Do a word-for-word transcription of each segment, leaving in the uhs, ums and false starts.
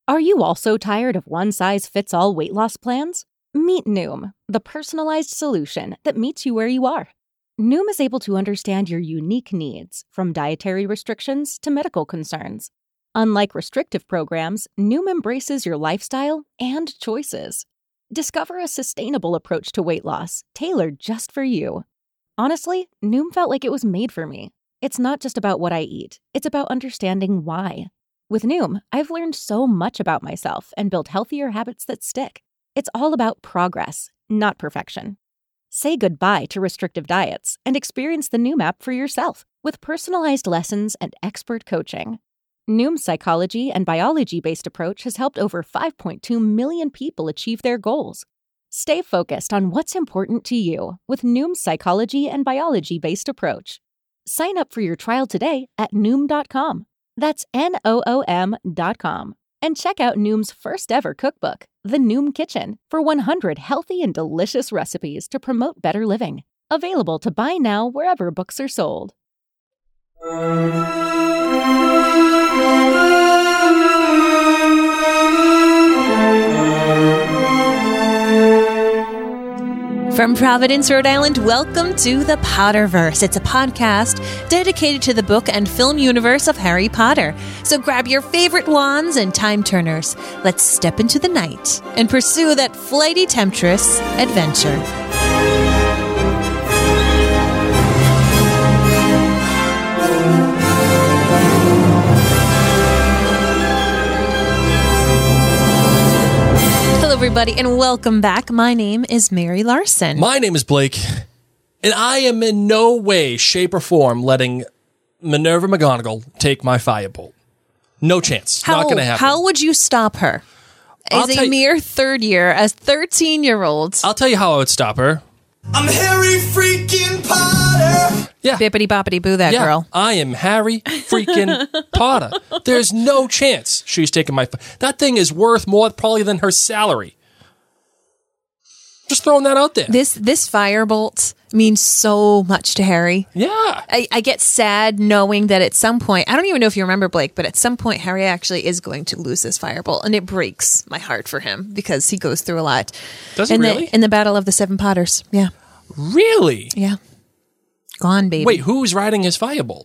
Are you also tired of one-size-fits-all weight loss plans? Meet Noom, the personalized solution that meets you where you are. Noom is able to understand your unique needs, from dietary restrictions to medical concerns. Unlike restrictive programs, Noom embraces your lifestyle and choices. Discover a sustainable approach to weight loss, tailored just for you. Honestly, Noom felt like it was made for me. It's not just about what I eat, it's about understanding why. With Noom, I've learned so much about myself and built healthier habits that stick. It's all about progress, not perfection. Say goodbye to restrictive diets and experience the Noom app for yourself with personalized lessons and expert coaching. Noom's psychology and biology-based approach has helped over five point two million people achieve their goals. Stay focused on what's important to you with Noom's psychology and biology-based approach. Sign up for your trial today at Noom dot com. That's N O O M dot com. And check out Noom's first ever cookbook, The Noom Kitchen, for one hundred healthy and delicious recipes to promote better living. Available to buy now wherever books are sold. From Providence, Rhode Island, welcome to the Potterverse. It's a podcast dedicated to the book and film universe of Harry Potter. So grab your favorite wands and time turners. Let's step into the night and pursue that flighty temptress adventure. Everybody, and welcome back. My name is Mary Larson. My name is Blake, and I am in no way, shape, or form letting Minerva McGonagall take my firebolt. No chance. How, Not going to happen. How would you stop her? As I'll a mere third year, as thirteen-year-olds. I'll tell you how I would stop her. I'm Harry freaking Potter. Yeah. Bippity boppity boo that yeah, girl. I am Harry freaking Potter. There's no chance she's taking my... Fi- that thing is worth more probably than her salary. Just throwing that out there. This this firebolt means so much to Harry. Yeah. I, I get sad knowing that at some point, I don't even know if you remember, Blake, but at some point Harry actually is going to lose this firebolt, and it breaks my heart for him because he goes through a lot. Does it in really? The, in the Battle of the Seven Potters. Yeah. Really? Yeah. Gone, baby. Wait, who's riding his firebolt?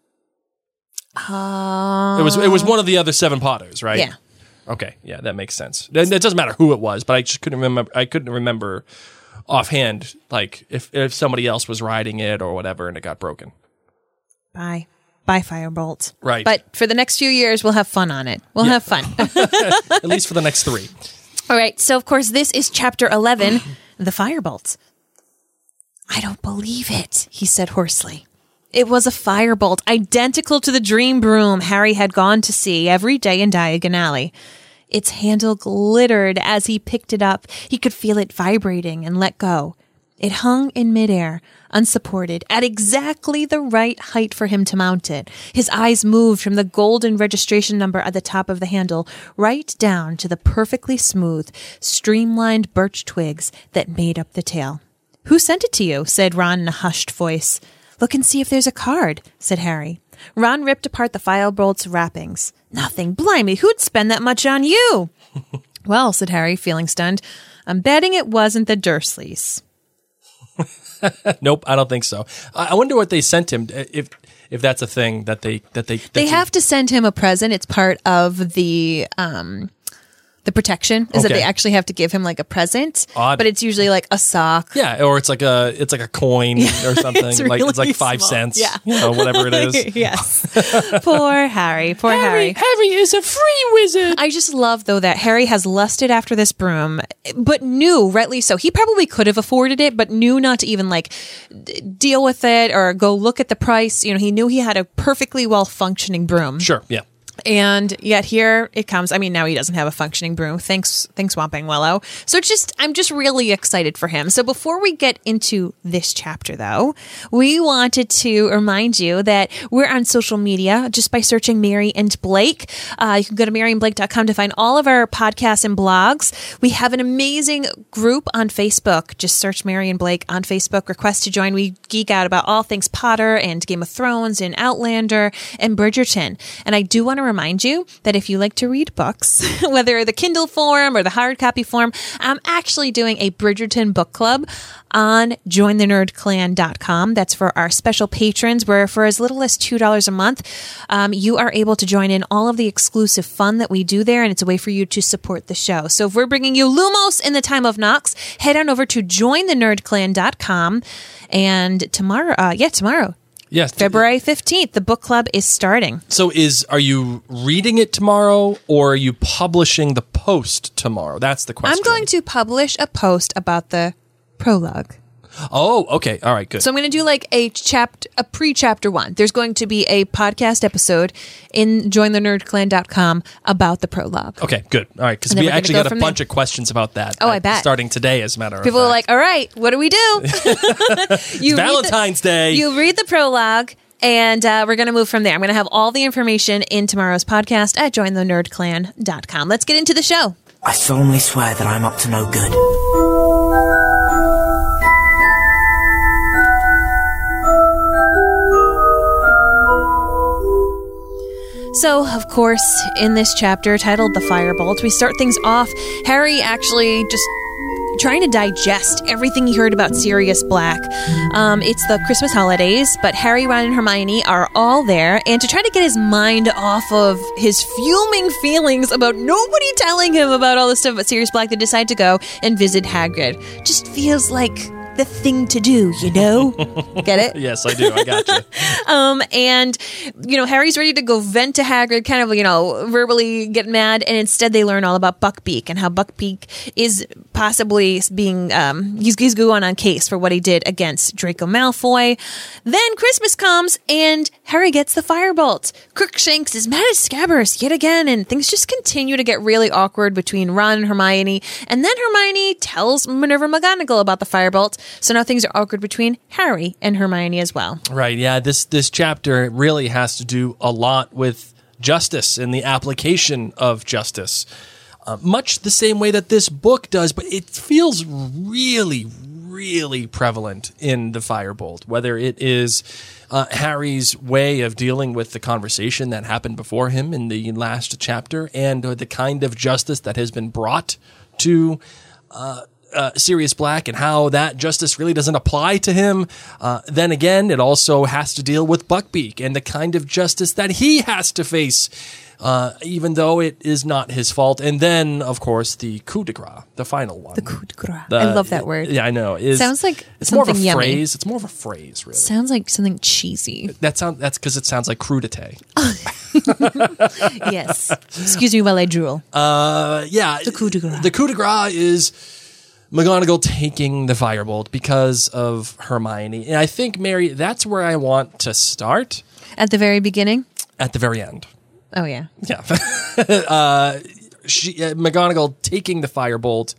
Uh, It was it was one of the other seven Potters, right? Yeah. Okay, yeah, that makes sense. It, it doesn't matter who it was, but I just couldn't remember. I couldn't remember offhand, like if if somebody else was riding it or whatever, and it got broken. Bye, bye, firebolt. Right. But for the next few years, we'll have fun on it. We'll Yeah. have fun. At least for the next three. All right. So of course, this is chapter eleven, the firebolt. I don't believe it, he said hoarsely. It was a firebolt, identical to the dream broom Harry had gone to see every day in Diagon Alley. Its handle glittered as he picked it up. He could feel it vibrating and let go. It hung in midair, unsupported, at exactly the right height for him to mount it. His eyes moved from the golden registration number at the top of the handle right down to the perfectly smooth, streamlined birch twigs that made up the tail. "Who sent it to you?" said Ron in a hushed voice. "Look and see if there's a card," said Harry. Ron ripped apart the firebolt's wrappings. "Nothing. Blimey, who'd spend that much on you?" "Well," said Harry, feeling stunned, "I'm betting it wasn't the Dursleys." Nope, I don't think so. I I wonder what they sent him. If if that's a thing that they that they that They you- have to send him a present. It's part of the um the protection is that Okay. they actually have to give him like a present. Odd. But it's usually like a sock. Yeah, or it's like a it's like a coin or something. It's like it's really like five small. cents. Yeah. You know, whatever it is. Yes. Poor Harry. Poor Harry. Harry is a free wizard. I just love, though, that Harry has lusted after this broom, but knew, rightly so. He probably could have afforded it, but knew not to even like d- deal with it or go look at the price. You know, he knew he had a perfectly well functioning broom. Sure, yeah. And yet here it comes. I mean, now he doesn't have a functioning broom. Thanks, thanks, Whomping Willow. So it's just, I'm just really excited for him. So before we get into this chapter, though, we wanted to remind you that we're on social media just by searching Mary and Blake. Uh, you can go to mary and blake dot com to find all of our podcasts and blogs. We have an amazing group on Facebook. Just search Mary and Blake on Facebook. Request to join. We geek out about all things Potter and Game of Thrones and Outlander and Bridgerton. And I do want to remind you that if you like to read books, whether the Kindle form or the hard copy form, I'm actually doing a Bridgerton book club on join the nerd clan dot com. That's for our special patrons, where for as little as two dollars a month, um, you are able to join in all of the exclusive fun that we do there, and it's a way for you to support the show. So if we're bringing you Lumos in the time of Nox, head on over to join the nerd clan dot com, and tomorrow, uh, yeah, tomorrow, Yes, February fifteenth, the book club is starting. So is are you reading it tomorrow, or are you publishing the post tomorrow? That's the question. I'm going to publish a post about the prologue. Oh, okay. All right, good. So I'm going to do like a chapt, a pre-chapter one. There's going to be a podcast episode in join the nerd clan dot com about the prologue. Okay, good. All right, because And then we we're gonna actually go got a from bunch there. of questions about that. Oh, uh, I bet. Starting today, as a matter of People fact. are like, all right, what do we do? you Valentine's read the, Day. You read the prologue, and uh, we're going to move from there. I'm going to have all the information in tomorrow's podcast at join the nerd clan dot com. Let's get into the show. I solemnly swear that I'm up to no good. So, of course, in this chapter titled The Firebolt, we start things off. Harry actually just trying to digest everything he heard about Sirius Black. Um, it's the Christmas holidays, but Harry, Ron, and Hermione are all there. And to try to get his mind off of his fuming feelings about nobody telling him about all this stuff about Sirius Black, they decide to go and visit Hagrid. Just feels like the thing to do, you know? Get it? Yes, I do. I got you. Um, and, you know, Harry's ready to go vent to Hagrid, kind of, you know, verbally get mad. And instead they learn all about Buckbeak and how Buckbeak is possibly being, um, he's, he's going on case for what he did against Draco Malfoy. Then Christmas comes and Harry gets the firebolt. Crookshanks is mad at Scabbers yet again. And things just continue to get really awkward between Ron and Hermione. And then Hermione tells Minerva McGonagall about the firebolt. So now things are awkward between Harry and Hermione as well. Right, yeah, this this chapter really has to do a lot with justice and the application of justice. Uh, much the same way that this book does, but it feels really, really prevalent in the Firebolt, whether it is uh, Harry's way of dealing with the conversation that happened before him in the last chapter, and uh, the kind of justice that has been brought to uh Uh, Sirius Black, and how that justice really doesn't apply to him. Uh, then again, it also has to deal with Buckbeak and the kind of justice that he has to face, uh, even though it is not his fault. And then, of course, the coup de grace, the final one. The coup de grace. The- I love that word. Yeah, I know. Is, Sounds like it's more of a something yummy. phrase. It's more of a phrase, really. Sounds like something cheesy. that sound, that's because it sounds like crudité. Yes. Excuse me while I drool. Uh, yeah. The coup de grace. The coup de grace is McGonagall taking the firebolt because of Hermione. And I think, Mary, that's where I want to start, At the very beginning? at the very end. Oh, yeah. Yeah. uh, she, uh, McGonagall taking the firebolt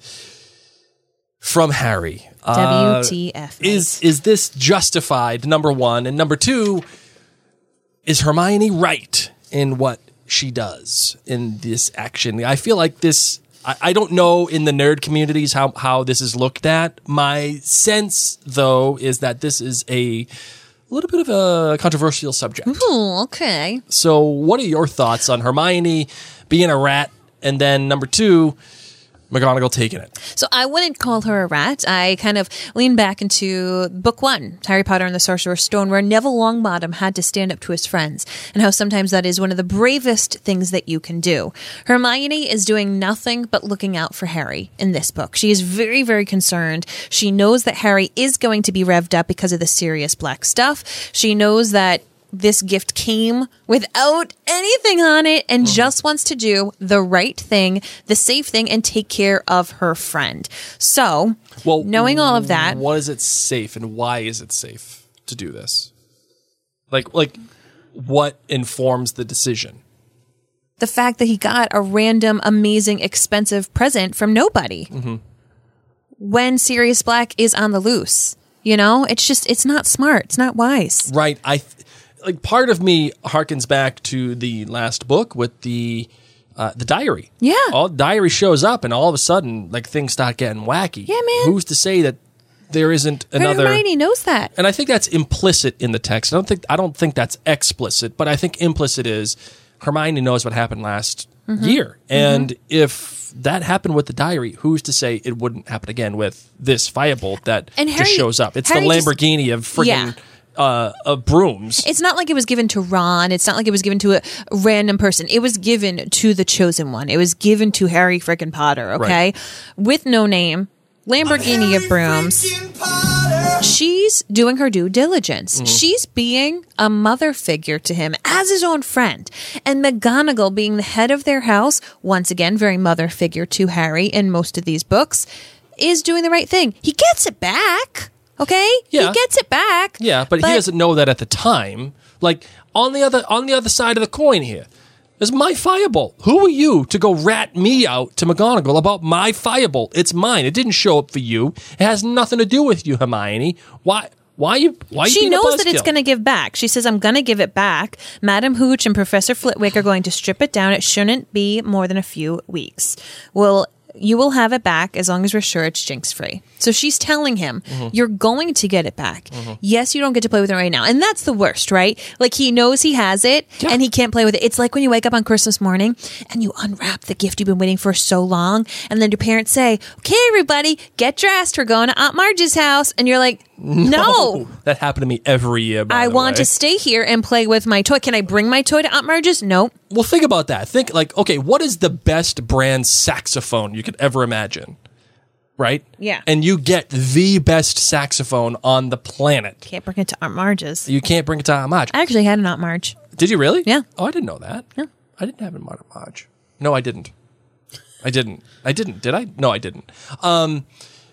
from Harry. Uh, W T F. is is this justified, number one? And number two, is Hermione right in what she does in this action? I feel like this... I, I don't know in the nerd communities how, how this is looked at. My sense, though, is that this is a little bit of a controversial subject. Ooh, okay. So what are your thoughts on Hermione being a rat, and then number two, McGonagall taking it? So I wouldn't call her a rat. I kind of lean back into book one, Harry Potter and the Sorcerer's Stone, where Neville Longbottom had to stand up to his friends, and how sometimes that is one of the bravest things that you can do. Hermione is doing nothing but looking out for Harry in this book. She is very, very concerned. She knows that Harry is going to be revved up because of the Sirius Black stuff. She knows that this gift came without anything on it and Mm-hmm. just wants to do the right thing, the safe thing, and take care of her friend. So, Well, knowing all of that, what is it safe, and why is it safe to do this? Like, like, what informs the decision? the fact that he got a random, amazing, expensive present from nobody Mm-hmm. when Sirius Black is on the loose. You know, it's just, it's not smart. It's not wise. Right. I th- like part of me harkens back to the last book with the uh, the diary. Yeah. All diary shows up, and all of a sudden, like things start getting wacky. Yeah, man. Who's to say that there isn't Her another? Hermione knows that. And I think that's implicit in the text. I don't think I don't think that's explicit, but I think implicit is Hermione knows what happened last Mm-hmm. year. And mm-hmm. if that happened with the diary, who's to say it wouldn't happen again with this firebolt that and Harry, just shows up? It's Harry the Lamborghini just, of friggin' yeah. uh, of brooms. It's not like it was given to Ron. It's not like it was given to a random person. It was given to the chosen one. It was given to Harry frickin' Potter, okay? Right. With no name, Lamborghini of brooms. She's doing her due diligence. Mm-hmm. She's being a mother figure to him as his own friend. And McGonagall, being the head of their house, once again, very mother figure to Harry in most of these books, is doing the right thing. He gets it back, okay? Yeah. He gets it back. Yeah, but, but he doesn't know that at the time. Like, on the other on the other side of the coin here, is my firebolt. Who are you to go rat me out to McGonagall about my firebolt? It's mine. It didn't show up for you. It has nothing to do with you, Hermione. Why? Why you? Why you? She being knows a that it's buzzkill? going to give back. She says, "I'm going to give it back." Madam Hooch and Professor Flitwick are going to strip it down. It shouldn't be more than a few weeks. Well, you will have it back as long as we're sure it's jinx free. So she's telling him, mm-hmm. you're going to get it back. Mm-hmm. Yes, you don't get to play with it right now. And that's the worst, right? Like, he knows he has it yeah. and he can't play with it. It's like when you wake up on Christmas morning and you unwrap the gift you've been waiting for so long. And then your parents say, okay, everybody, get dressed. We're going to Aunt Marge's house. And you're like, no. no. That happened to me every year, by I the want way. to stay here and play with my toy. Can I bring my toy to Aunt Marge's? Nope. Well, think about that. Think like, okay, what is the best brand saxophone you could ever imagine? Right? Yeah. And you get the best saxophone on the planet. Can't bring it to Aunt Marge's. You can't bring it to Aunt Marge. I actually had an Aunt Marge. Did you really? Yeah. Oh, I didn't know that. Yeah. I didn't have an Aunt Marge. No, I didn't. I didn't. I didn't. Did I? No, I didn't. Um,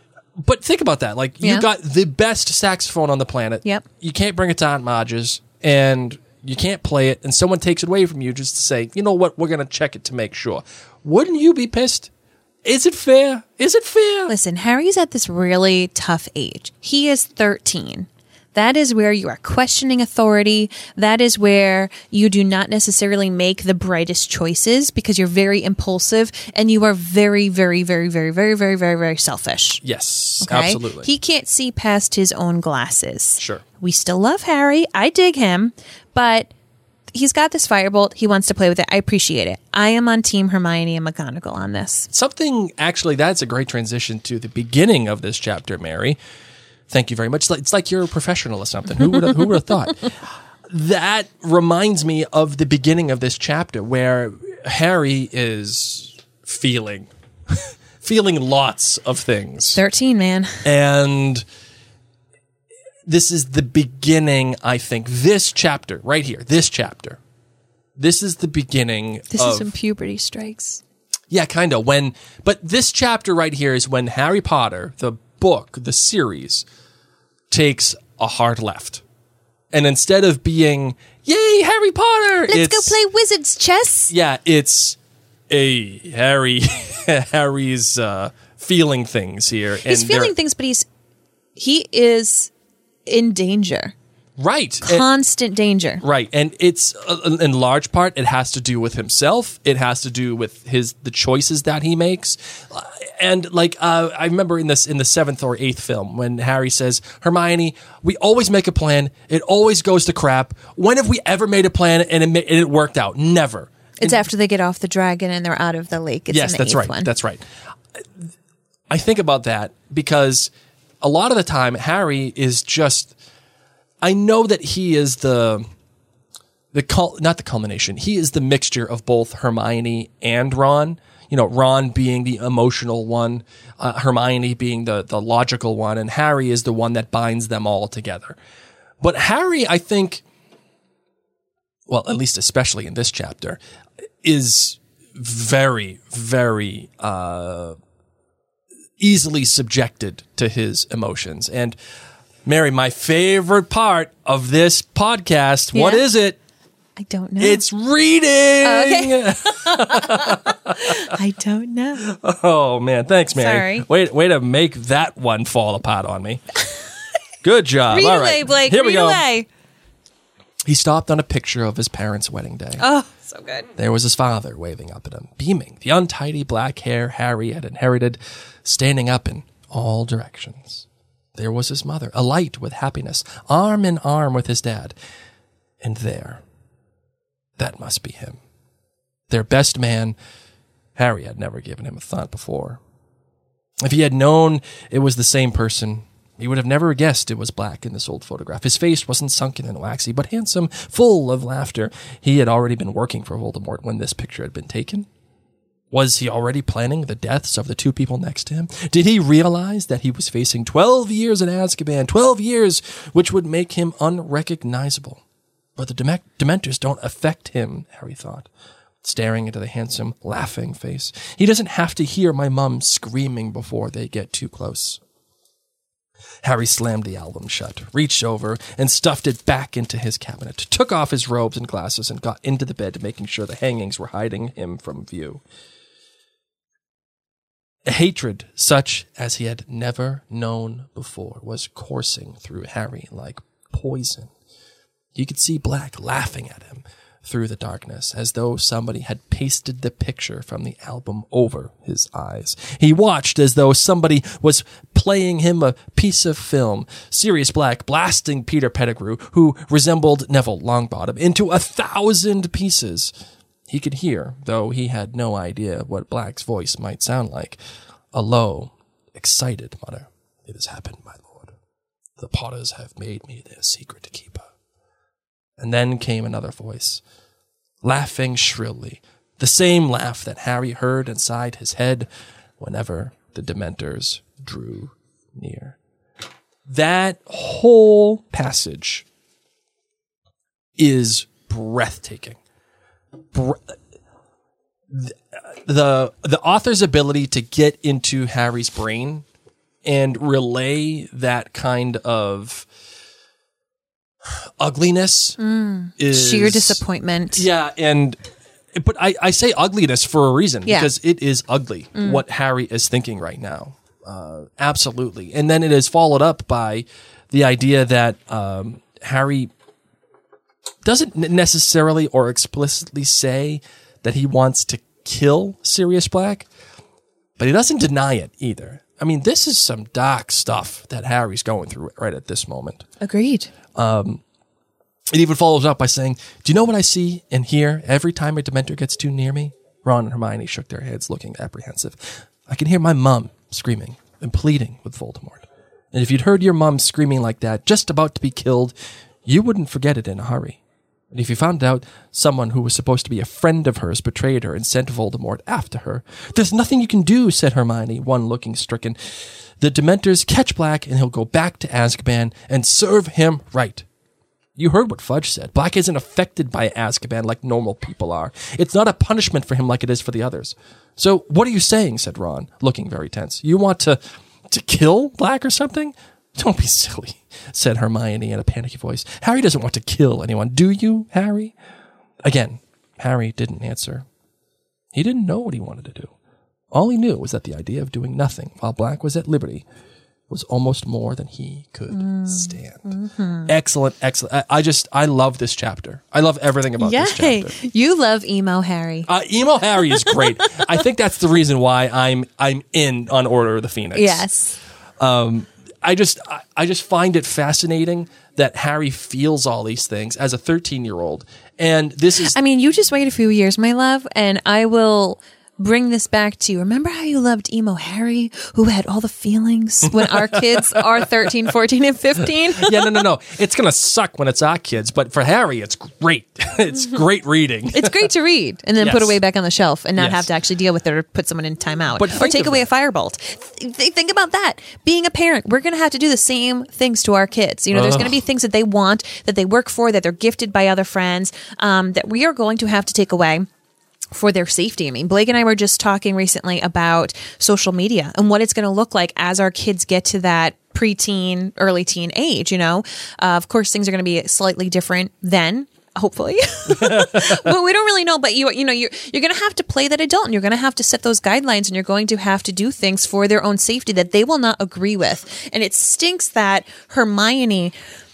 but think about that. Like, you Yeah. got the best saxophone on the planet. Yep. You can't bring it to Aunt Marge's, and you can't play it, and someone takes it away from you just to say, you know what, we're going to check it to make sure. Wouldn't you be pissed? Is it fair? Is it fair? Listen, Harry's at this really tough age. He is thirteen. That is where you are questioning authority. That is where you do not necessarily make the brightest choices because you're very impulsive and you are very, very, very, very, very, very, very, very selfish. Yes, Okay? absolutely. He can't see past his own glasses. Sure. We still love Harry. I dig him, but he's got this firebolt. He wants to play with it. I appreciate it. I am on Team Hermione and McGonagall on this. Something, actually, that's a great transition to the beginning of this chapter, Mary. Thank you very much. It's like, it's like you're a professional or something. Who would have, who would have thought? That reminds me of the beginning of this chapter where Harry is feeling, feeling lots of things. thirteen, man. And this is the beginning, I think. This chapter, right here, this chapter. This is the beginning This of... is when puberty strikes. Yeah, kind of. When, but this chapter right here is when Harry Potter, the book, the series, takes a hard left. And instead of being, yay, Harry Potter! Let's it's, go play wizard's chess. Yeah, it's a Harry, Harry's uh, feeling things here. And He's feeling things, but he's he is in danger. Right. Constant and, danger. Right. And it's, uh, in large part, it has to do with himself. It has to do with his the choices that he makes. Uh, and, like, uh, I remember in this in the seventh or eighth film when Harry says, Hermione, we always make a plan. It always goes to crap. When have we ever made a plan and it, ma- and it worked out? Never. It's and, after they get off the dragon and they're out of the lake. It's yes, in the that's eighth right. one. That's right. I think about that because a lot of the time, Harry is just... I know that he is the, the cul- not the culmination. He is the mixture of both Hermione and Ron. You know, Ron being the emotional one, uh, Hermione being the, the logical one, and Harry is the one that binds them all together. But Harry, I think, well, at least especially in this chapter, is very, very uh, easily subjected to his emotions. And Mary, my favorite part of this podcast, yeah. What is it? I don't know. It's reading. Okay. I don't know. Oh, man. Thanks, Mary. Sorry. Way, way to make that one fall apart on me. Good job. Read All away, right. Blake. Here Read we go. away. He stopped on a picture of his parents' wedding day. Oh, so good. There was his father waving up at him, beaming, the untidy black hair Harry had inherited, standing up in all directions. There was his mother, alight with happiness, arm in arm with his dad. And there, that must be him. Their best man, Harry had never given him a thought before. If he had known it was the same person, he would have never guessed it was Black in this old photograph. His face wasn't sunken and waxy, but handsome, full of laughter. He had already been working for Voldemort when this picture had been taken. Was he already planning the deaths of the two people next to him? Did he realize that he was facing twelve years in Azkaban, twelve years which would make him unrecognizable? But the Dem- Dementors don't affect him, Harry thought, staring into the handsome, laughing face. He doesn't have to hear my mum screaming before they get too close. Harry slammed the album shut, reached over, and stuffed it back into his cabinet, took off his robes and glasses, and got into the bed, making sure the hangings were hiding him from view. A hatred such as he had never known before was coursing through Harry like poison. He could see Black laughing at him through the darkness, as though somebody had pasted the picture from the album over his eyes. He watched as though somebody was playing him a piece of film. Sirius Black blasting Peter Pettigrew, who resembled Neville Longbottom, into a thousand pieces. He could hear, though he had no idea what Black's voice might sound like, a low, excited mutter. "It has happened, my lord. The Potters have made me their secret keeper." And then came another voice, laughing shrilly, the same laugh that Harry heard inside his head whenever the Dementors drew near. That whole passage is breathtaking. Bre- the, the author's ability to get into Harry's brain and relay that kind of ugliness mm. is sheer disappointment. Yeah, and but I, I say ugliness for a reason, yeah. because it is ugly mm. what Harry is thinking right now. Uh, absolutely. And then it is followed up by the idea that um, Harry doesn't necessarily or explicitly say that he wants to kill Sirius Black, but he doesn't deny it either. I mean, this is some dark stuff that Harry's going through right at this moment. Agreed. Um, it even follows up by saying, "Do you know what I see and hear every time a Dementor gets too near me?" Ron and Hermione shook their heads, looking apprehensive. "I can hear my mum screaming and pleading with Voldemort. And if you'd heard your mum screaming like that, just about to be killed, you wouldn't forget it in a hurry. And if you found out someone who was supposed to be a friend of hers betrayed her and sent Voldemort after her, there's nothing you can do," said Hermione, one looking stricken. "The Dementors catch Black and he'll go back to Azkaban and serve him right. You heard what Fudge said. Black isn't affected by Azkaban like normal people are. It's not a punishment for him like it is for the others. So what are you saying?" said Ron, looking very tense. "You want to, to kill Black or something?" "Don't be silly," said Hermione in a panicky voice. "Harry doesn't want to kill anyone, do you, Harry?" Again, Harry didn't answer. He didn't know what he wanted to do. All he knew was that the idea of doing nothing while Black was at liberty was almost more than he could mm. stand. Mm-hmm. Excellent, excellent. I, I just, I love this chapter. I love everything about Yay. this chapter. You love Emo Harry. Uh, Emo Harry is great. I think that's the reason why I'm I'm in on Order of the Phoenix. Yes. Um, I just, I, I just find it fascinating that Harry feels all these things as a thirteen-year-old. And this is... I mean, you just wait a few years, my love, and I will bring this back to you. Remember how you loved Emo Harry, who had all the feelings when our kids are thirteen, fourteen, and fifteen? Yeah, no, no, no. It's going to suck when it's our kids, but for Harry, it's great. It's great reading. It's great to read and then Yes. put away back on the shelf and not Yes. have to actually deal with it or put someone in timeout But or think take of away that. a firebolt. Th- think about that. Being a parent, we're going to have to do the same things to our kids. You know, there's going to be things that they want, that they work for, that they're gifted by other friends, um, that we are going to have to take away for their safety. I mean, Blake and I were just talking recently about social media and what it's going to look like as our kids get to that preteen, early teen age, you know. Uh, of course, things are going to be slightly different then, hopefully. But we don't really know. But you you know, you're, you're going to have to play that adult and you're going to have to set those guidelines and you're going to have to do things for their own safety that they will not agree with. And it stinks that Hermione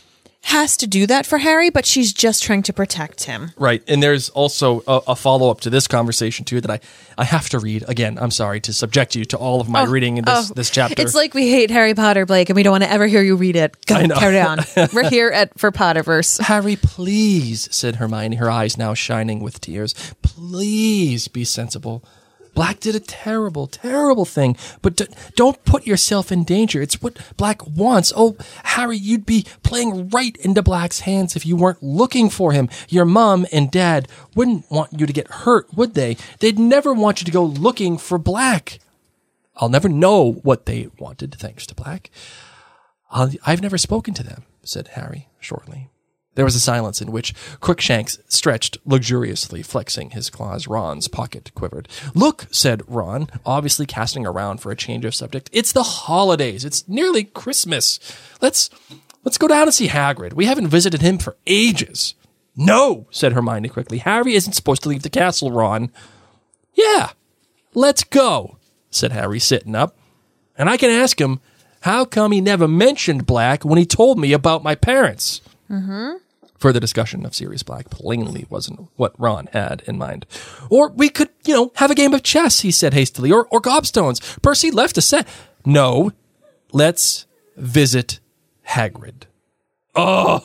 has to do that for Harry, but she's just trying to protect him. Right. And there's also a, a follow-up to this conversation, too, that I, I have to read. Again, I'm sorry to subject you to all of my Oh, reading in this, oh. this chapter. It's like we hate Harry Potter, Blake, and we don't want to ever hear you read it. Go, I know. carry on. We're here at for Potterverse. Harry, please, said Hermione, her eyes now shining with tears. Please be sensible. Black did a terrible, terrible thing, but d- don't put yourself in danger. It's what Black wants. Oh, Harry, you'd be playing right into Black's hands if you weren't looking for him. Your mom and dad wouldn't want you to get hurt, would they? They'd never want you to go looking for Black. I'll never know what they wanted, thanks to Black. I'll, I've never spoken to them, said Harry shortly. There was a silence in which Crookshanks stretched luxuriously, flexing his claws. Ron's pocket quivered. Look, said Ron, obviously casting around for a change of subject. It's the holidays. It's nearly Christmas. Let's let's go down and see Hagrid. We haven't visited him for ages. No, said Hermione quickly. Harry isn't supposed to leave the castle, Ron. Yeah, let's go, said Harry, sitting up. And I can ask him, how come he never mentioned Black when he told me about my parents? Mm-hmm. Further discussion of Sirius Black plainly wasn't what Ron had in mind. Or we could, you know, have a game of chess, he said hastily, or, or gobstones. Percy left a set. No, let's visit Hagrid. Oh,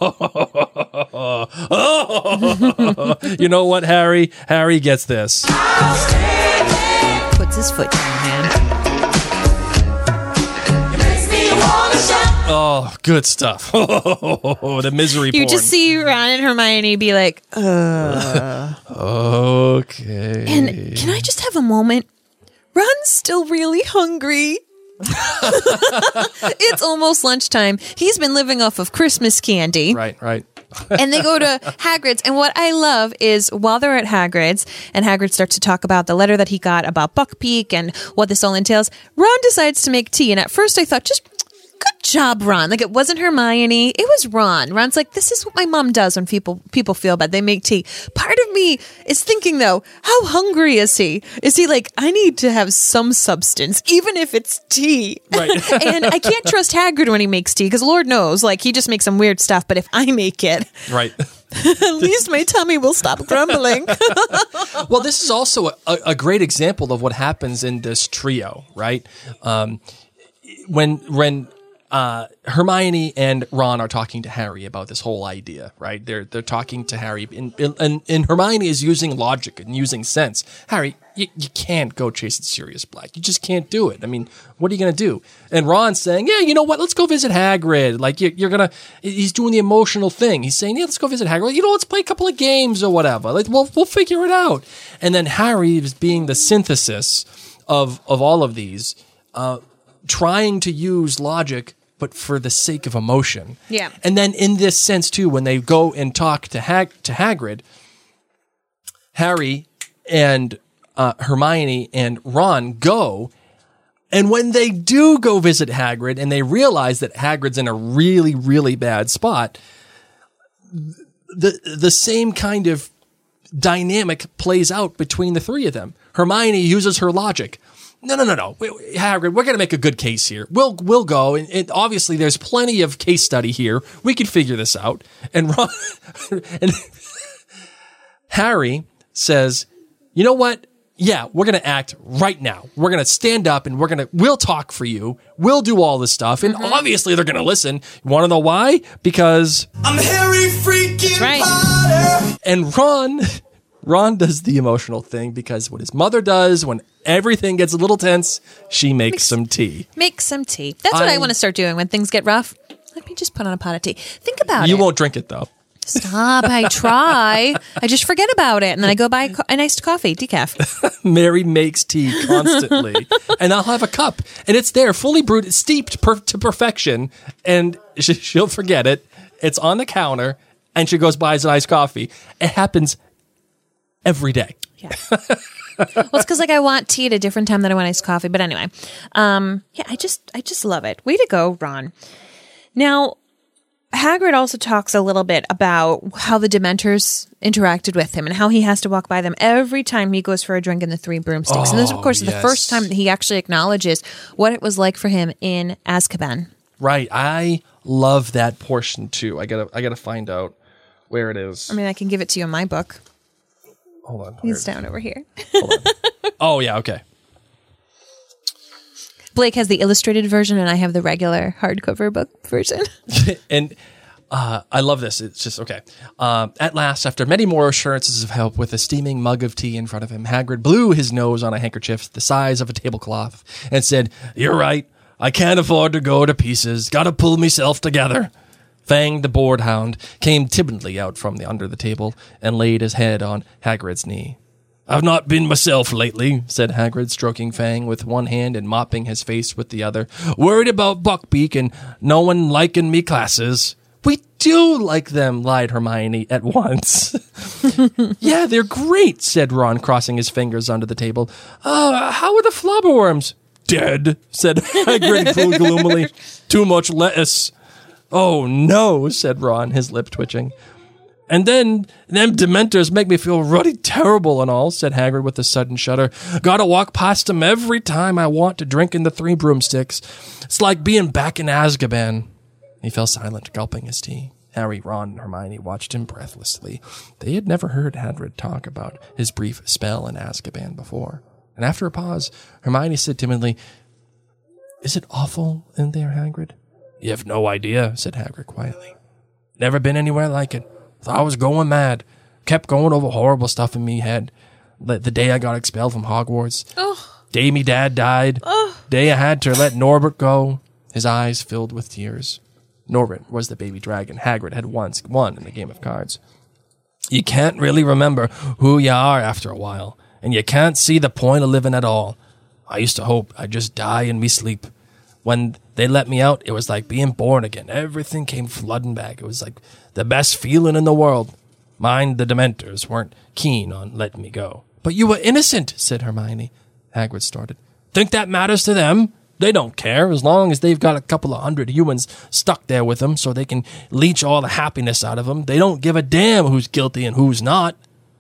oh. You know what, Harry? Harry gets this. Puts his foot down, man. Oh, good stuff. Oh, the misery porn. You just see Ron and Hermione be like, uh. Okay. And can I just have a moment? Ron's still really hungry. It's almost lunchtime. He's been living off of Christmas candy. Right, right. And they go to Hagrid's. And what I love is while they're at Hagrid's and Hagrid starts to talk about the letter that he got about Buckbeak and what this all entails, Ron decides to make tea. And at first I thought, just good job, Ron. Like, it wasn't Hermione. It was Ron. Ron's like, this is what my mom does when people people feel bad. They make tea. Part of me is thinking, though, how hungry is he? Is he like, I need to have some substance, even if it's tea. Right. And I can't trust Hagrid when he makes tea, because Lord knows, like, he just makes some weird stuff. But if I make it, Right. at least my tummy will stop grumbling. Well, this is also a, a great example of what happens in this trio, right? Um, when when uh, Hermione and Ron are talking to Harry about this whole idea, right? They're they're talking to Harry, and, and, and Hermione is using logic and using sense. Harry, you, you can't go chasing Sirius Black. You just can't do it. I mean, what are you going to do? And Ron's saying, yeah, you know what? Let's go visit Hagrid. Like, you, you're going to, he's doing the emotional thing. He's saying, yeah, let's go visit Hagrid. You know, let's play a couple of games or whatever. Like, we'll, we'll figure it out. And then Harry is being the synthesis of, of all of these, uh, trying to use logic, but for the sake of emotion. Yeah. And then in this sense, too, when they go and talk to Hag- to Hagrid, Harry and uh, Hermione and Ron go, and when they do go visit Hagrid and they realize that Hagrid's in a really, really bad spot, the the same kind of dynamic plays out between the three of them. Hermione uses her logic. No, no, no, no. Wait, wait, Hagrid, we're going to make a good case here. We'll we'll go, and, and obviously there's plenty of case study here. We can figure this out. And Ron, and Harry says, "You know what? Yeah, we're going to act right now. We're going to stand up, and we're going to we'll talk for you. We'll do all this stuff, and mm-hmm. obviously they're going to listen. You want to know why? Because I'm Harry freaking right. Potter." And Ron." Ron does the emotional thing because what his mother does when everything gets a little tense, she makes Mix, some tea. Make some tea. That's what I, I want to start doing when things get rough. Let me just put on a pot of tea. Think about you it. You won't drink it, though. Stop. I try. I just forget about it. And then I go buy a nice coffee, decaf. Mary makes tea constantly. And I'll have a cup. And it's there, fully brewed, steeped per- to perfection. And she, she'll forget it. It's on the counter. And she goes buys an iced coffee. It happens every day. Yeah. Well, it's because like I want tea at a different time than I want iced coffee. But anyway, um, yeah, I just, I just love it. Way to go, Ron. Now, Hagrid also talks a little bit about how the Dementors interacted with him and how he has to walk by them every time he goes for a drink in the Three Broomsticks. Oh, and this, of course, is yes. the first time that he actually acknowledges what it was like for him in Azkaban. Right. I love that portion too. I gotta I gotta find out where it is. I mean, I can give it to you in my book. Hold on. He's down over here. Hold on. Oh yeah, okay. Blake has the illustrated version and I have the regular hardcover book version. And uh, I love this. It's just, okay. Um, at last, after many more assurances of help with a steaming mug of tea in front of him, Hagrid blew his nose on a handkerchief the size of a tablecloth and said, "You're right. I can't afford to go to pieces. Gotta pull myself together." Fang, the board hound, came timidly out from the under the table and laid his head on Hagrid's knee. "I've not been myself lately," said Hagrid, stroking Fang with one hand and mopping his face with the other. "Worried about Buckbeak and no one liking me classes." "We do like them," lied Hermione at once. "Yeah, they're great," said Ron, crossing his fingers under the table. Uh, how are the flobberworms?" "Dead," said Hagrid gloomily. "Too much lettuce." "Oh, no," said Ron, his lip twitching. "And then them Dementors make me feel ruddy terrible and all," said Hagrid with a sudden shudder. "Gotta walk past them every time I want to drink in the Three Broomsticks. It's like being back in Azkaban." He fell silent, gulping his tea. Harry, Ron, and Hermione watched him breathlessly. They had never heard Hagrid talk about his brief spell in Azkaban before. And after a pause, Hermione said timidly, "Is it awful in there, Hagrid?" "You have no idea," said Hagrid quietly. "Never been anywhere like it. Thought I was going mad. Kept going over horrible stuff in me head. The, the day I got expelled from Hogwarts. Oh. Day me dad died. Oh. Day I had to let Norbert go." His eyes filled with tears. Norbert was the baby dragon Hagrid had once won in the game of cards. "You can't really remember who you are after a while, and you can't see the point of living at all. I used to hope I'd just die in me sleep. When they let me out, it was like being born again. Everything came flooding back. It was like the best feeling in the world. Mind the Dementors weren't keen on letting me go." "But you were innocent," said Hermione. Hagrid started. "Think that matters to them? They don't care, as long as they've got a couple of hundred humans stuck there with them so they can leech all the happiness out of them. They don't give a damn who's guilty and who's not."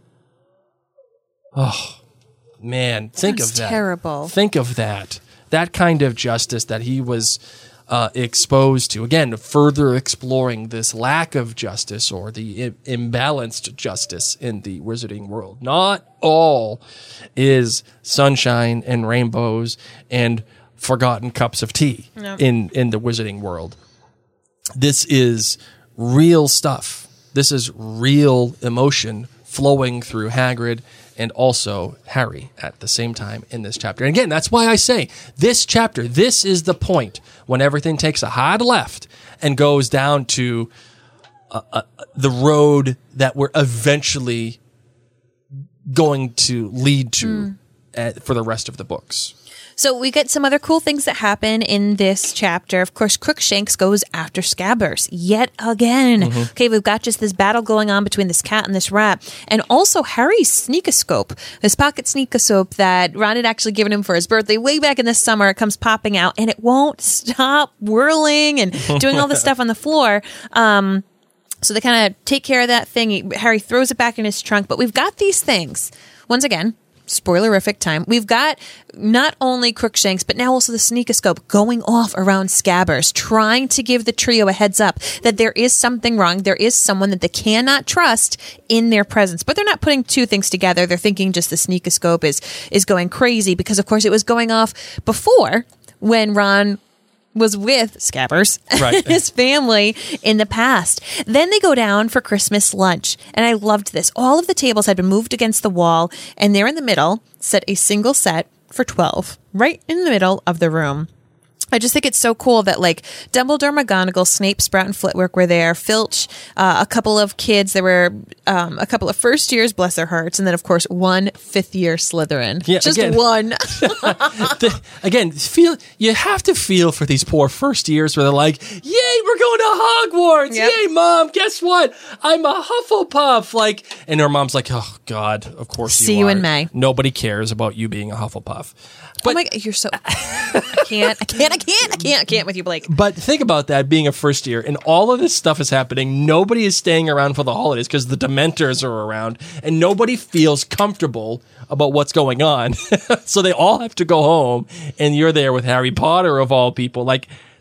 Oh, man, think That's of that. terrible. Think of that. That kind of justice that he was uh, exposed to. Again, further exploring this lack of justice or the I- imbalanced justice in the wizarding world. Not all is sunshine and rainbows and forgotten cups of tea no. in, in the wizarding world. This is real stuff. This is real emotion flowing through Hagrid and also Harry at the same time in this chapter. And again, that's why I say this chapter, this is the point when everything takes a hard left and goes down to uh, uh, the road that we're eventually going to lead to mm. at, for the rest of the books. So we get some other cool things that happen in this chapter. Of course, Crookshanks goes after Scabbers yet again. Mm-hmm. Okay, we've got just this battle going on between this cat and this rat. And also Harry's sneakoscope, this pocket sneakoscope that Ron had actually given him for his birthday way back in the summer. It comes popping out and it won't stop whirling and doing all this stuff on the floor. Um, so they kind of take care of that thing. He, Harry throws it back in his trunk. But we've got these things. Once again, spoilerific time. We've got not only Crookshanks, but now also the sneakoscope going off around Scabbers, trying to give the trio a heads up that there is something wrong. There is someone that they cannot trust in their presence. But they're not putting two things together. They're thinking just the sneakoscope is, is going crazy because, of course, it was going off before when Ron was with Scabbers, right. his family in the past. Then they go down for Christmas lunch. And I loved this. All of the tables had been moved against the wall, and there in the middle set a single set for twelve, right in the middle of the room. I just think it's so cool that, like, Dumbledore, McGonagall, Snape, Sprout, and Flitwick were there. Filch, uh, a couple of kids. There were um, a couple of first years, bless their hearts, and then, of course, one fifth year Slytherin. Yeah, just again, one. the, again, feel you have to feel for these poor first years where they're like, "Yay, we're going to Hogwarts! Yep. Yay, Mom! Guess what? I'm a Hufflepuff!" Like, and her mom's like, "Oh God, of course you See are. you in May. Nobody cares about you being a Hufflepuff." But, oh my God, you're so. I can't. I can't. I can't. I can't. I can't with you, Blake. But think about that being a first year, and all of this stuff is happening. Nobody is staying around for the holidays because the Dementors are around, and nobody feels comfortable about what's going on. So they all have to go home, and you're there with Harry Potter of all people. Like,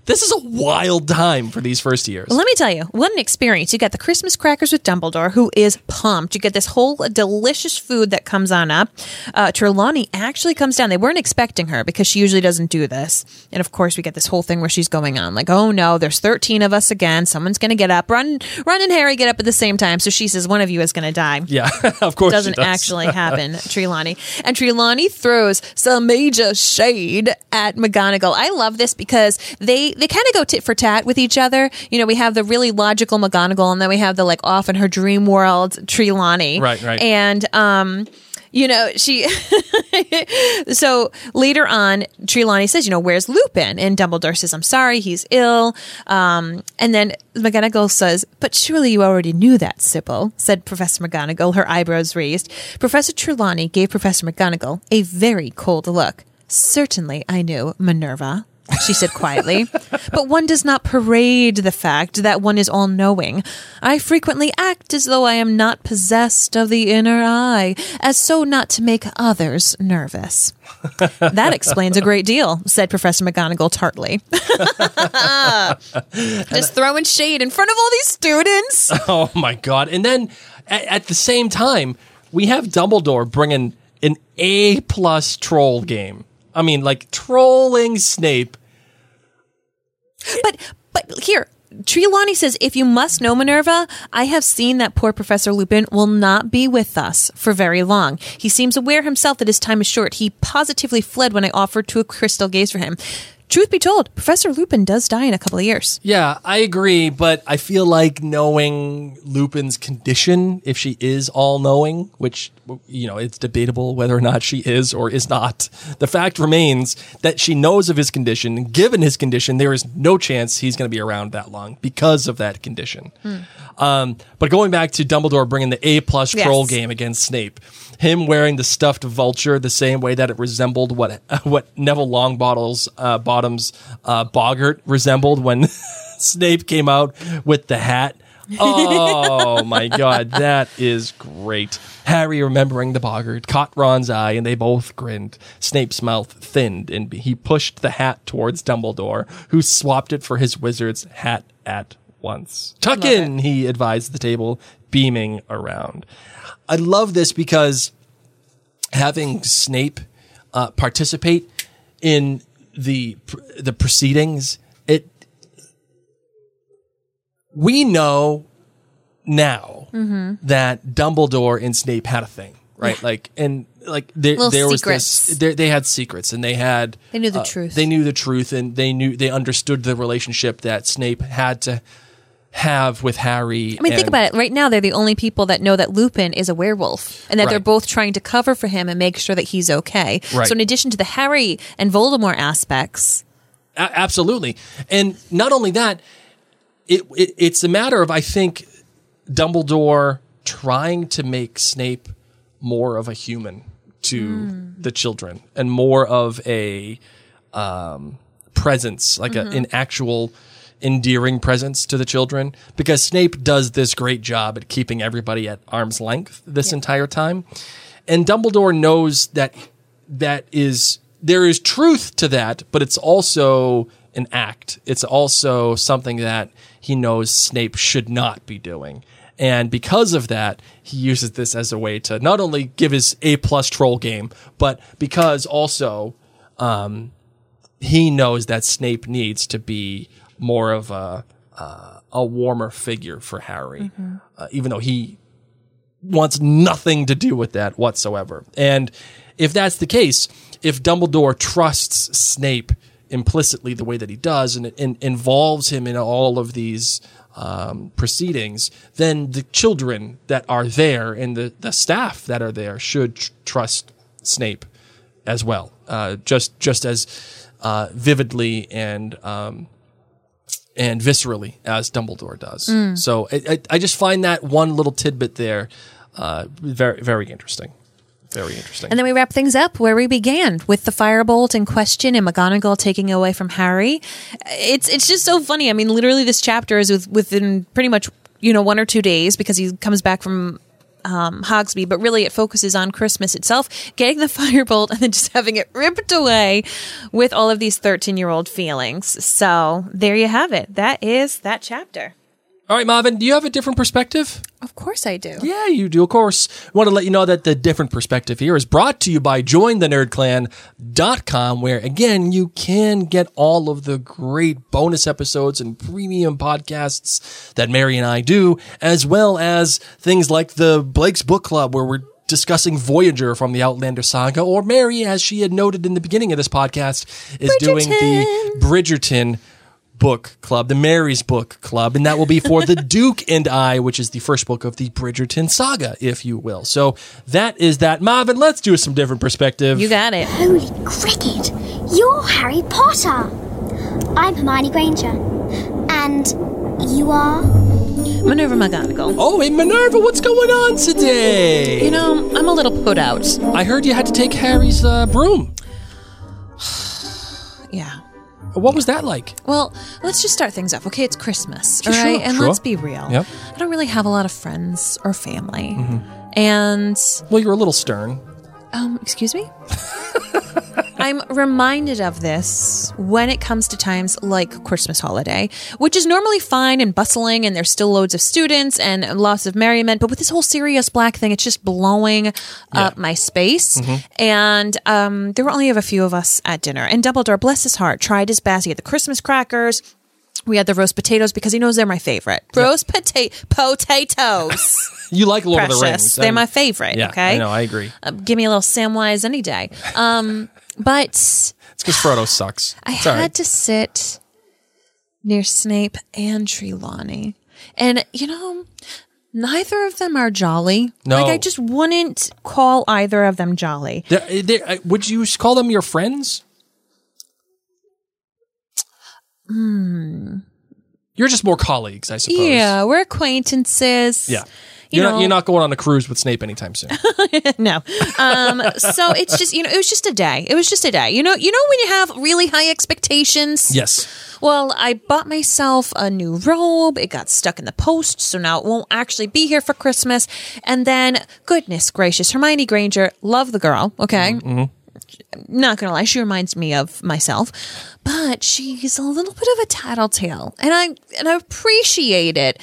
This is a wild time for these first years. Well, let me tell you, what an experience. You got the Christmas crackers with Dumbledore, who is pumped. You get this whole delicious food that comes on up. Uh, Trelawney actually comes down. They weren't expecting her because she usually doesn't do this. And of course, we get this whole thing where she's going on like, oh no, there's thirteen of us again. Someone's going to get up. Ron, Ron and Harry get up at the same time. So she says one of you is going to die. Yeah, of course Doesn't she does. actually happen, Trelawney. And Trelawney throws some major shade at McGonagall. I love this because they, they kind of go tit for tat with each other. You know, we have the really logical McGonagall, and then we have the like off in her dream world Trelawney. Right, right. And, um... you know, she, so later on, Trelawney says, you know, where's Lupin? And Dumbledore says, I'm sorry, he's ill. Um, and then McGonagall says, but surely you already knew that, Sybil, said Professor McGonagall, her eyebrows raised. Professor Trelawney gave Professor McGonagall a very cold look. Certainly I knew, Minerva, she said quietly, but one does not parade the fact that one is all-knowing. I frequently act as though I am not possessed of the inner eye, as so not to make others nervous. That explains a great deal, said Professor McGonagall tartly. Just throwing shade in front of all these students. Oh my God. And then at, at the same time, we have Dumbledore bringing an A-plus troll game. I mean, like, trolling Snape. But, but here, Trelawney says, if you must know, Minerva, I have seen that poor Professor Lupin will not be with us for very long. He seems aware himself that his time is short. He positively fled when I offered to a crystal gaze for him. Truth be told, Professor Lupin does die in a couple of years. Yeah, I agree, but I feel like knowing Lupin's condition, if she is all-knowing, which, you know, it's debatable whether or not she is or is not, the fact remains that she knows of his condition. Given his condition, there is no chance he's going to be around that long because of that condition. Hmm. Um, but going back to Dumbledore bringing the A-plus Yes. troll game against Snape, him wearing the stuffed vulture the same way that it resembled what what Neville Longbottom's uh, Bottom's uh, Boggart resembled when Snape came out with the hat. Oh my God, that is great. Harry, remembering the Boggart, caught Ron's eye, and they both grinned. Snape's mouth thinned, and he pushed the hat towards Dumbledore, who swapped it for his wizard's hat at once. Tuck in, he advised the table, beaming around. I love this because having Snape uh, participate in the the proceedings, it we know now mm-hmm. that Dumbledore and Snape had a thing, right? Yeah. Like and like there, Little there was secrets. this. There, they had secrets, and they had They knew the uh, truth. They knew the truth, and they knew they understood the relationship that Snape had to have with Harry. I mean, think about it. Right now, they're the only people that know that Lupin is a werewolf and that Right. they're both trying to cover for him and make sure that he's okay. Right. So in addition to the Harry and Voldemort aspects, A- absolutely. And not only that, it, it it's a matter of, I think, Dumbledore trying to make Snape more of a human to Mm. the children and more of a um, presence, like Mm-hmm. a, an actual endearing presence to the children, because Snape does this great job at keeping everybody at arm's length this entire time. And Dumbledore knows that that is there is truth to that, but it's also an act. It's also something that he knows Snape should not be doing. And because of that, he uses this as a way to not only give his A-plus troll game, but because also um, he knows that Snape needs to be more of a uh, a warmer figure for Harry, mm-hmm. uh, even though he wants nothing to do with that whatsoever. And if that's the case, if Dumbledore trusts Snape implicitly the way that he does, and it and involves him in all of these um, proceedings, then the children that are there and the, the staff that are there should tr- trust Snape as well, uh, just just as uh, vividly and um, and viscerally as Dumbledore does. Mm. So I, I, I just find that one little tidbit there uh, very very interesting. Very interesting. and then we wrap things up where we began with the firebolt in question and McGonagall taking away from Harry. It's it's just so funny. I mean, literally, this chapter is with, within pretty much you know one or two days because he comes back from um, Hogsby, but really it focuses on Christmas itself, getting the firebolt and then just having it ripped away with all of these thirteen-year-old feelings. So there you have it. That is that chapter. All right, Marvin, do you have a different perspective? Of course I do. Yeah, you do, of course. I want to let you know that the different perspective here is brought to you by join the nerd clan dot com, where, again, you can get all of the great bonus episodes and premium podcasts that Mary and I do, as well as things like the Blake's Book Club, where we're discussing Voyager from the Outlander saga, or Mary, as she had noted in the beginning of this podcast, is doing the Bridgerton book club, the Mary's Book Club, and that will be for The Duke and I, which is the first book of the Bridgerton saga, if you will. So that is that. Marvin, let's do some different perspective. You got it. Holy cricket! You're Harry Potter! I'm Hermione Granger. And you are? Minerva McGonagall. Oh, hey, Minerva, what's going on today? You know, I'm a little put out. I heard you had to take Harry's uh, broom. Yeah. What was that like? Well, let's just start things off. Okay, it's Christmas, Sure, all right? And sure. let's be real. Yep. I don't really have a lot of friends or family. And, Well, you're a little stern. um, excuse me? I'm reminded of this when it comes to times like Christmas holiday, which is normally fine and bustling, and there's still loads of students and lots of merriment. But with this whole Sirius Black thing, it's just blowing up my space. And um, there were only a few of us at dinner. And Dumbledore, bless his heart, tried his best. He had the Christmas crackers. We had the roast potatoes because he knows they're my favorite. Roast pota- potatoes. You like Lord Precious. of the Rings. They're I'm- my favorite, Yeah, okay? I know, I agree. Uh, give me a little Samwise any day. Um, but It's because Frodo sucks. I It's had all right. to sit near Snape and Trelawney. And, you know, neither of them are jolly. No. Like, I just wouldn't call either of them jolly. They're- they're- uh, would you call them your friends? Hmm. You're just more colleagues, I suppose. Yeah, we're acquaintances. Yeah. You You're, know, not, you're not going on a cruise with Snape anytime soon. no. Um, so it's just, you know, it was just a day. It was just a day. You know, you know when you have really high expectations? Yes. Well, I bought myself a new robe. It got stuck in the post, so now it won't actually be here for Christmas. And then, goodness gracious, Hermione Granger, love the girl, okay? Mm-hmm. Not gonna lie, she reminds me of myself, but she's a little bit of a tattletale, and I and I appreciate it.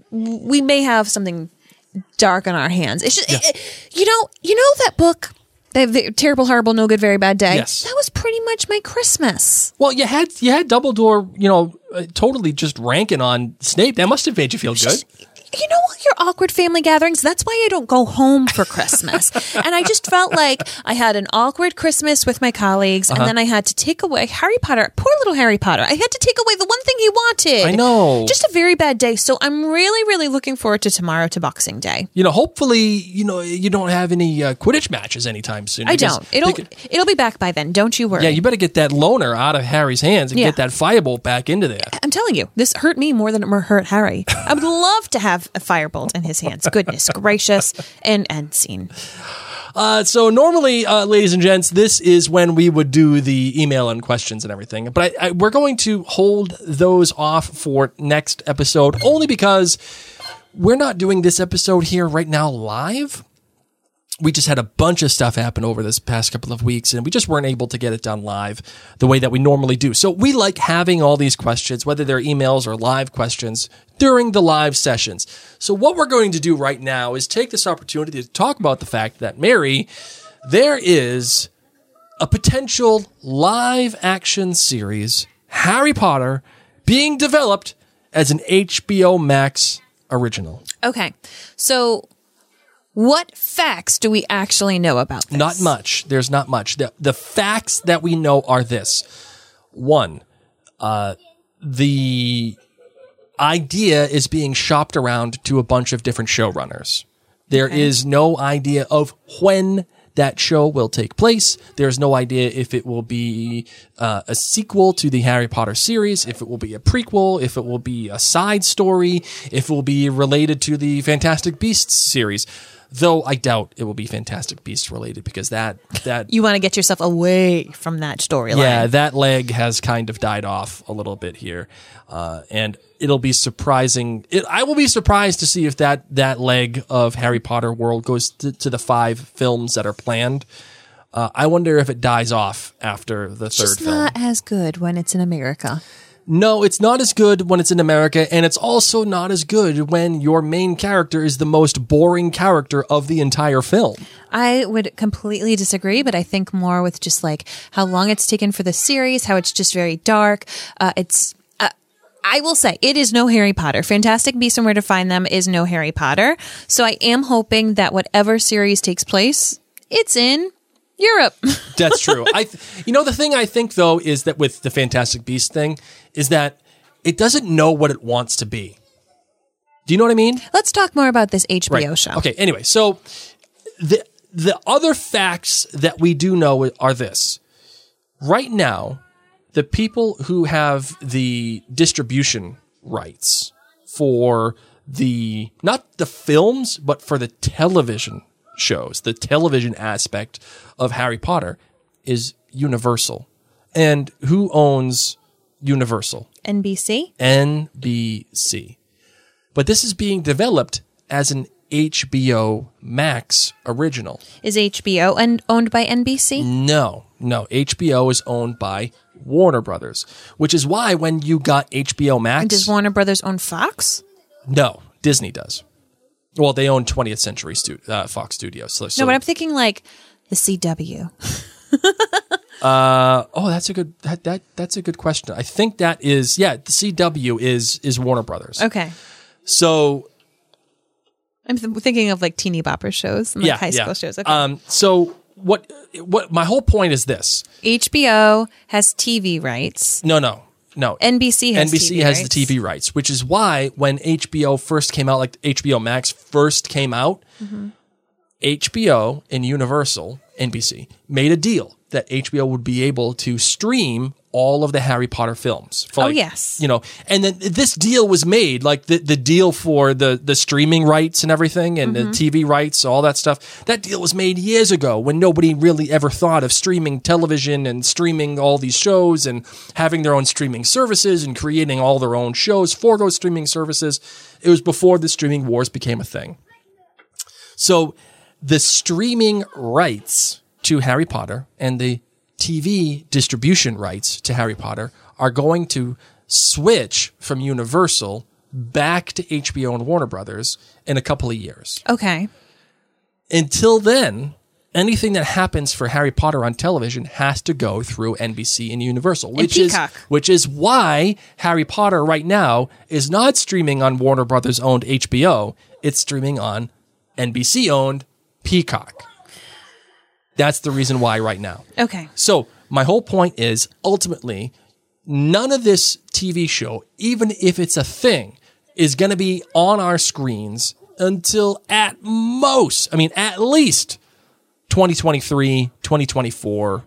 We may have something dark on our hands. It's just, Yeah. it- you know, you know that book, that the Terrible, Horrible, No Good, Very Bad Day. Yes. That was pretty much my Christmas. Well, you had you had Dumbledore, you know, uh, totally just ranking on Snape. That must have made you feel good. You know what? Your awkward family gatherings, that's why I don't go home for Christmas. And I just felt like I had an awkward Christmas with my colleagues, Uh-huh. and then I had to take away Harry Potter. Poor little Harry Potter. I had to take away the one thing he wanted. I know. Just a very bad day. So I'm really, really looking forward to tomorrow, to Boxing Day. You know, hopefully, you know, you don't have any uh, Quidditch matches anytime soon. I because don't. It'll they could- it'll be back by then. Don't you worry. yeah, you better get that loner out of Harry's hands and Yeah. get that firebolt back into there. I'm telling you, this hurt me more than it hurt Harry. I would love to have a firebolt in his hands. Goodness gracious. And end scene. Uh, so normally, uh, ladies and gents, this is when we would do the email and questions and everything. But I, I, we're going to hold those off for next episode, only because we're not doing this episode here right now live. We just had a bunch of stuff happen over this past couple of weeks, and we just weren't able to get it done live the way that we normally do. So we like having all these questions, whether they're emails or live questions, during the live sessions. So what we're going to do right now is take this opportunity to talk about the fact that, Mary, there is a potential live action series, Harry Potter, being developed as an H B O Max original. Okay. So what facts do we actually know about this? Not much. There's not much. The, the facts that we know are this. One, uh, the idea is being shopped around to a bunch of different showrunners. There Okay. is no idea of when that show will take place. There's no idea if it will be uh, a sequel to the Harry Potter series, if it will be a prequel, if it will be a side story, if it will be related to the Fantastic Beasts series. Though I doubt it will be Fantastic Beasts related because that that You want to get yourself away from that storyline. yeah, that leg has kind of died off a little bit here, uh, and it'll be surprising. It, I will be surprised to see if that that leg of Harry Potter world goes to, to the five films that are planned. Uh, I wonder if it dies off after the It's third just film. not as good when it's in America. No, it's not as good when it's in America, and it's also not as good when your main character is the most boring character of the entire film. I would completely disagree, but I think more with just like how long it's taken for the series, how it's just very dark. Uh, it's, uh, I will say it is no Harry Potter. Fantastic Beasts and Where to Find Them is no Harry Potter. So I am hoping that whatever series takes place, it's in Europe. That's true. I, th- you know, the thing I think though is that with the Fantastic Beasts thing is that it doesn't know what it wants to be. Do you know what I mean? Let's talk more about this H B O Right. show. Okay. Anyway, so the the other facts that we do know are this: right now, the people who have the distribution rights for the not the films, but for the television shows, the television aspect of Harry Potter is Universal. And who owns Universal? N B C? N B C. But this is being developed as an H B O Max original. Is H B O and owned by N B C? No, no. H B O is owned by Warner Brothers, which is why when you got H B O Max... And does Warner Brothers own Fox? No, Disney does. Well, they own twentieth Century Stu- uh, Fox Studios. So, so No, but I'm thinking like the C W. uh, oh, that's a good that, that that's a good question. I think that is yeah. The C W is is Warner Brothers. Okay. So I'm th- thinking of like teeny bopper shows and like yeah, high school yeah. shows. Okay. Um, so what what my whole point is this? H B O has T V rights. No, no, no. N B C has N B C T V has rights. the T V rights, which is why when H B O first came out, like H B O Max first came out, Mm-hmm. H B O and Universal, N B C, made a deal that H B O would be able to stream all of the Harry Potter films. For Oh, like, yes. You know, and then this deal was made, like the, the deal for the, the streaming rights and everything and Mm-hmm. the T V rights, all that stuff. That deal was made years ago when nobody really ever thought of streaming television and streaming all these shows and having their own streaming services and creating all their own shows for those streaming services. It was before the streaming wars became a thing. So the streaming rights to Harry Potter and the T V distribution rights to Harry Potter are going to switch from Universal back to H B O and Warner Brothers in a couple of years. Okay. Until then, anything that happens for Harry Potter on television has to go through N B C and Universal, which is Peacock. which is why Harry Potter right now is not streaming on Warner Brothers owned H B O. It's streaming on N B C owned Peacock. That's the reason why right now. Okay. So my whole point is ultimately none of this T V show, even if it's a thing, is going to be on our screens until at most, I mean, at least twenty twenty-three, twenty twenty-four,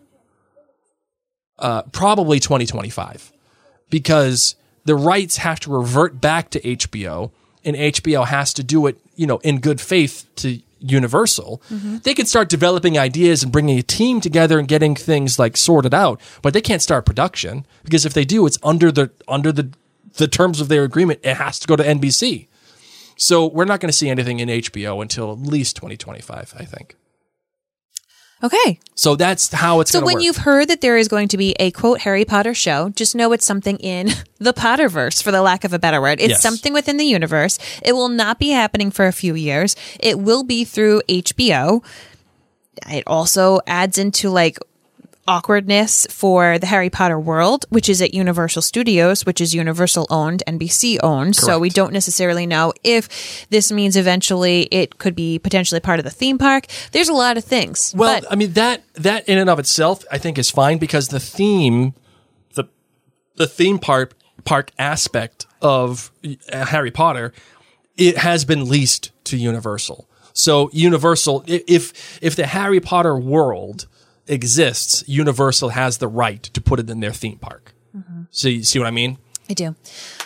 uh, probably twenty twenty-five, because the rights have to revert back to H B O and H B O has to do it, you know, in good faith to Universal. Mm-hmm. They can start developing ideas and bringing a team together and getting things like sorted out, but they can't start production because if they do, it's under the under the the terms of their agreement. It has to go to N B C. So we're not going to see anything in H B O until at least twenty twenty-five, I think. Okay. So that's how it's So going to when work. you've heard that there is going to be a quote Harry Potter show, just know it's something in the Potterverse, for the lack of a better word. It's Yes. something within the universe. It will not be happening for a few years. It will be through H B O. It also adds into like awkwardness for the Harry Potter world, which is at Universal Studios, which is Universal owned, N B C owned. So Correct. we don't necessarily know if this means eventually it could be potentially part of the theme park. There's a lot of things. Well, but I mean that that in and of itself, I think, is fine because the theme, the the theme park park aspect of uh, Harry Potter, it has been leased to Universal. So Universal, i- if if the Harry Potter world exists, Universal has the right to put it in their theme park. Mm-hmm. So you see what I mean? I do.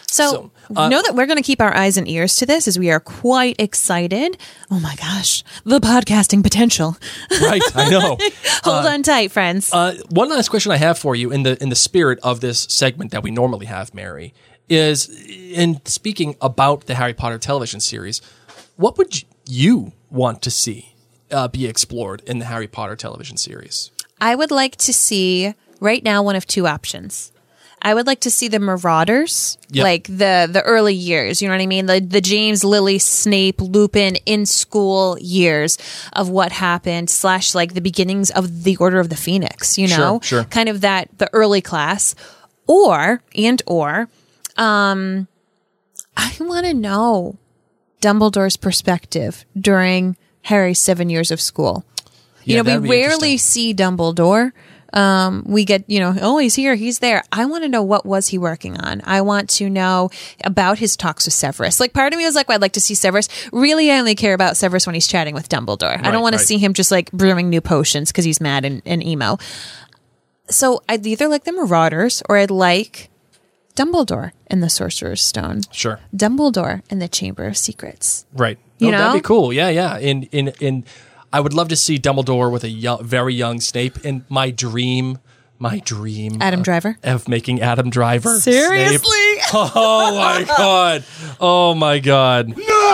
So, So, uh, know that we're going to keep our eyes and ears to this as we are quite excited. Oh my gosh, the podcasting potential. Right, I know. Hold on tight, friends. Uh, one last question I have for you in the in the spirit of this segment that we normally have, Mary, is in speaking about the Harry Potter television series, what would you want to see uh, be explored in the Harry Potter television series? I would like to see right now one of two options. I would like to see the Marauders, Yep. like the the early years. You know what I mean? The the James, Lily, Snape, Lupin in school years of what happened, slash like the beginnings of the Order of the Phoenix. You know, Sure, sure. kind of that the early class, or and or, um, I want to know Dumbledore's perspective during Harry's seven years of school. You Yeah, know, that'd we be rarely interesting. see Dumbledore. Um, we get, you know, oh, he's here, he's there. I want to know, what was he working on? I want to know about his talks with Severus. Like, part of me was like, well, I'd like to see Severus. Really, I only care about Severus when he's chatting with Dumbledore. I Right, don't want to right. see him just like brewing new potions because he's mad and, and emo. So I'd either like the Marauders or I'd like Dumbledore in the Sorcerer's Stone. Sure. Dumbledore in the Chamber of Secrets. Right. You No, that'd know? be cool. Yeah, yeah. In in in, I would love to see Dumbledore with a young, very young Snape. In my dream, my dream, Adam Driver. of making Adam Driver Seriously? Snape. Oh my god! Oh my god!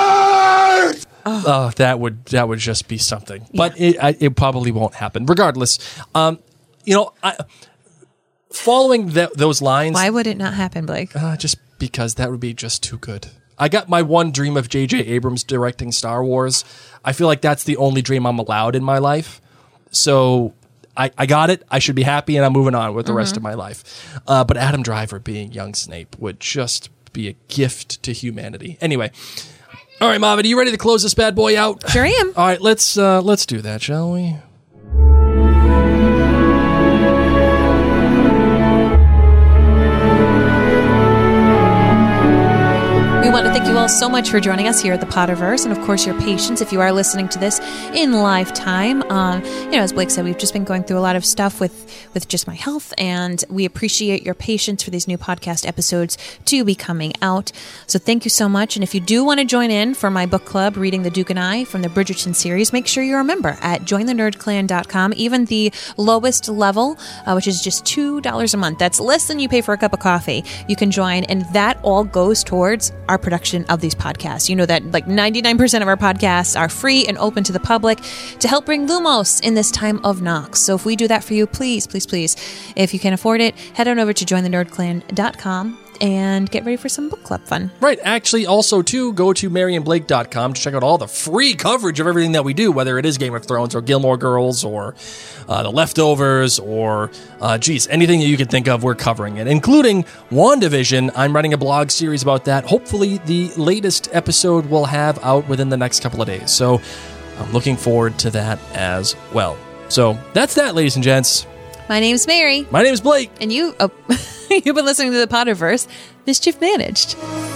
Oh, that would that would just be something. But it I, it probably won't happen. Regardless, um, you know, I, following th- those lines, Why would it not happen, Blake? uh, just because that would be just too good. I got my one dream of J J Abrams directing Star Wars. I feel like that's the only dream I'm allowed in my life. So I, I got it. I should be happy, and I'm moving on with the rest of my life. Uh, but Adam Driver being young Snape would just be a gift to humanity. Anyway, all right, Marvin, are you ready to close this bad boy out? Sure am. All right, let's uh, let's do that, shall we? We want to thank you all so much for joining us here at the Potterverse, and of course your patience if you are listening to this in live time. Um, you know, as Blake said, we've just been going through a lot of stuff with with just my health, and we appreciate your patience for these new podcast episodes to be coming out. So thank you so much. And if you do want to join in for my book club, Reading the Duke and I from the Bridgerton series, make sure you're a member at join the nerd clan dot com. Even the lowest level, uh, which is just two dollars a month, that's less than you pay for a cup of coffee, you can join, and that all goes towards our production of these podcasts. You know that like ninety-nine percent of our podcasts are free and open to the public to help bring Lumos in this time of Nox. So if we do that for you, please, please, please, if you can afford it, head on over to join the nerd clan dot com and get ready for some book club fun. Right. Actually, also, too, go to Mary and Blake dot com to check out all the free coverage of everything that we do, whether it is Game of Thrones or Gilmore Girls or uh, The Leftovers or, uh, geez, anything that you can think of, we're covering it, including WandaVision. I'm writing a blog series about that. Hopefully, the latest episode we'll have out within the next couple of days. So I'm looking forward to that as well. So that's that, ladies and gents. My name's Mary, My name is Blake. and you, oh, you've been listening to the Potterverse, Mischief Managed.